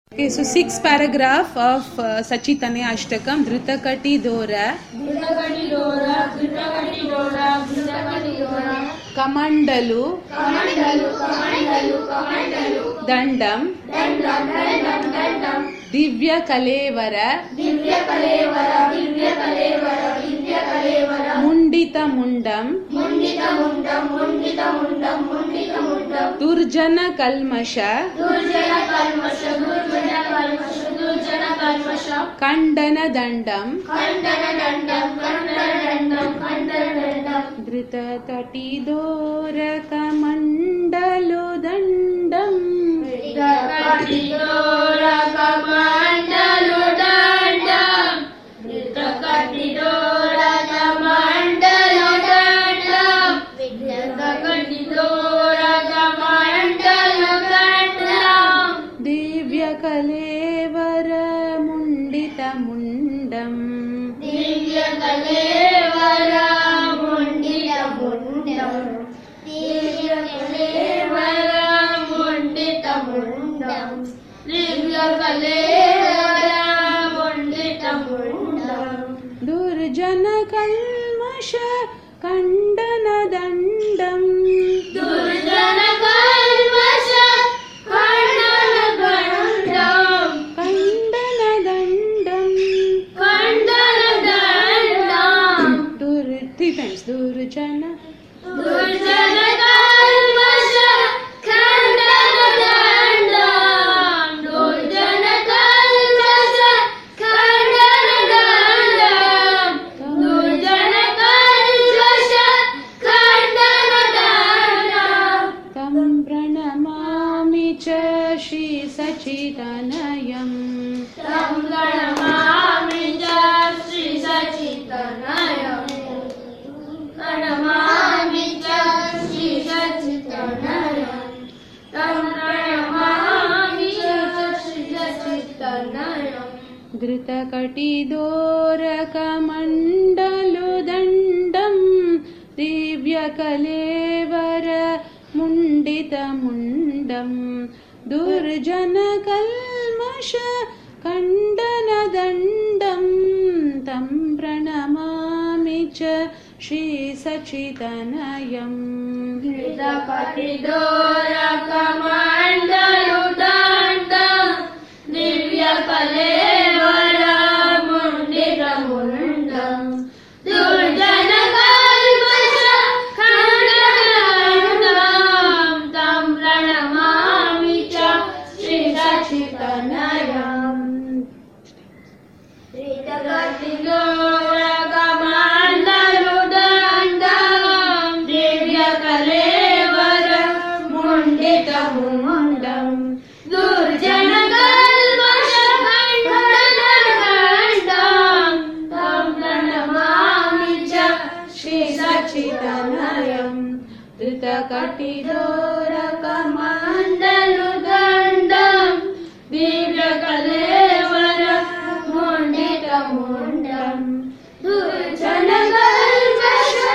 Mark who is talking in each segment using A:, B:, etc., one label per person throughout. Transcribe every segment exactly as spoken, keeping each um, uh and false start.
A: Okay, so sixth paragraph of uh, Sachitanya Ashtakam, Dhritakati Dora,
B: Dhritakati Dora, Dhritakati Dora, Dhritakati Dora,
A: Kamandalu,
B: Kamandalu, Kamandalu, Kamandalu,
A: Dandam,
B: Dandam, Dandam, Dandam,
A: Divya Kalevara,
B: Divya Kalevara, Divya Kalevara, Divya Kalevara,
A: Mundita Mundam,
B: Mundita Mundam, Mundita Mundam, Mundita Mundam,
A: Durjana Kalmasha,
B: Durjana Kalmasha, Durjana Kalmasha, Durjana Kalmasha,
A: Kandana Dandam,
B: Kandana Dandam, Kandana Dandam, Kandana Dandam,
A: Dhritakati Dora Kamandalu Dandam,
B: Dhritakati Dora Kamandalu Dandam, Dhritakati Dora Kamandalu Dandam, Dhritakati Dora Kamandalu Dandam,
A: Divya Kalevara Mundita Mundam,
B: Divya Kalevara Mundita Mundam, Divya Kalevara Mundita Mundam, Divya Kalevara Mundita Mundam,
A: Durjana Kalmasha Kandana Dandam,
B: Durjana Kalmasha Kandana Dandam,
A: Kandana Dandam,
B: Kandana Dandam,
A: Dur three times Durjana,
B: Durjana Kalmasha Kandana Dandam, Durjana Kalmasha Kandana Dandam, Durjana Kalmasha Kandana Dandam,
A: Tam Pranamami Cha Shri Sachitanayam,
B: Tam Pranamami Cha Shri Sachitanayam, Pranamami Cha Shri Sachitanayam, Tam Pranamami Cha Shri Sachitanayam,
A: Dhritakati Dora Kamandalu Dandam, Divya Kalevara Mundita Mundam, Durjana Kalmasha Kandana Dandam, Tam Pranamami Cha Shri Sachitanayam,
B: Dhritakati Dora Kamandalu Dandam, Divya Kalevara Mundita Mundam, Durjana Kalmasha Kandana Dandam, Tam Pranamami Cha Shri Sachitanayam, Dhritakati Dora Kamandalu Dandam, Divya Kalevara Mundita Mundam, Durjana Kalmasha Kandana Dandam, Tam Pranamami Cha Shri Sachitanayam,
A: Dhritakati
B: Dora Kamandalu Dandam, Divya Kalevara Mundita Mundam, Durjana Kalmasha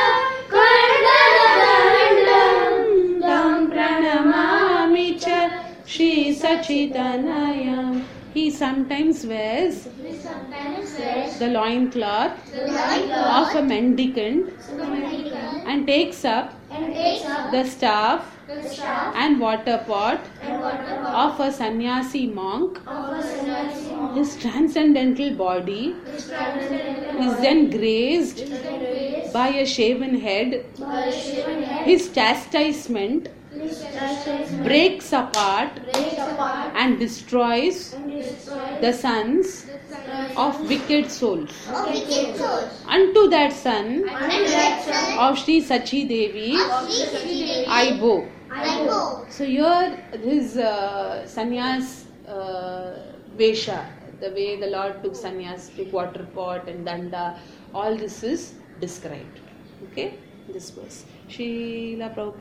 B: Kandana Dandam,
A: Tam Pranamami Cha Shri Sachitanayam. He sometimes wears
B: He sometimes wears
A: the loin cloth
B: the loincloth
A: of a mendicant
B: of a mendicant
A: and takes up
B: and takes up
A: the staff
B: the staff
A: and water pot
B: and water pot
A: of a sannyasi monk.
B: of a sannyasi monk.
A: His transcendental body
B: His transcendental
A: is
B: body
A: then grazed
B: is then raised
A: by a shaven head.
B: by a shaven head.
A: His chastisement
B: His chastisement
A: breaks apart
B: breaks apart
A: and destroys
B: and destroys
A: the sons of wicked souls.
B: of wicked souls.
A: Unto that son
B: And that son
A: of Sri Sachi Devi
B: of Sri Sachi Devi
A: I bow.
B: I go.
A: So here his uh, sannyas uh, vesha, the way the Lord took sannyas, took water pot and danda, all this is described. Okay, this verse. Srila Prabhupada.